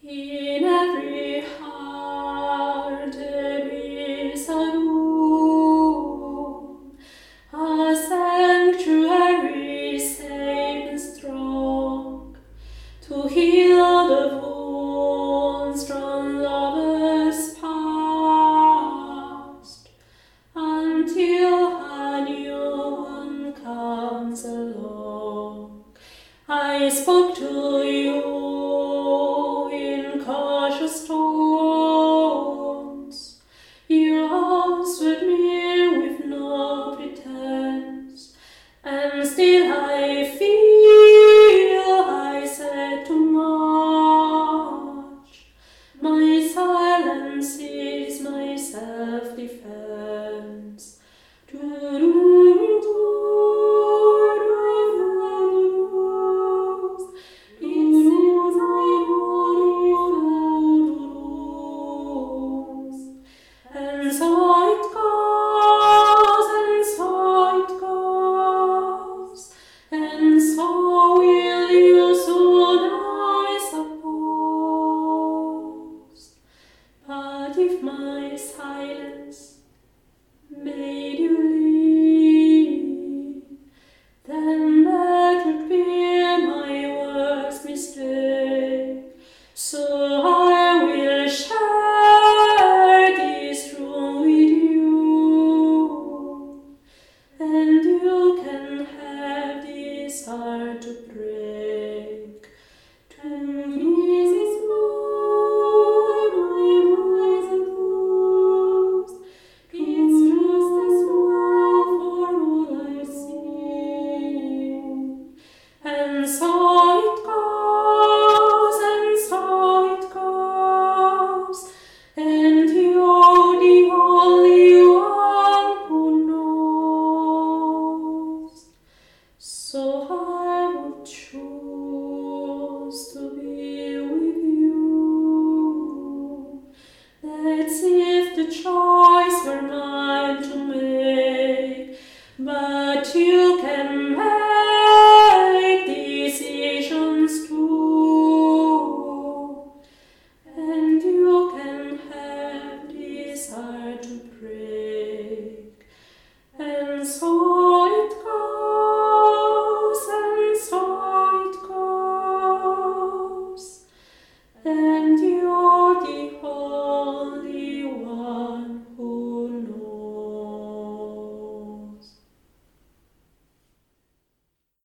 In every heart there is a room, a sanctuary safe and strong, to heal the wounds from lovers past, until a new one comes along. I spoke to you in cautious tones. You answered me with no pretense, and still I feel I said too much. My silence is my self-defense. And so it goes, and so it goes, and so will you soon, I suppose. But if my silence made you leave, then that would be my worst mistake. So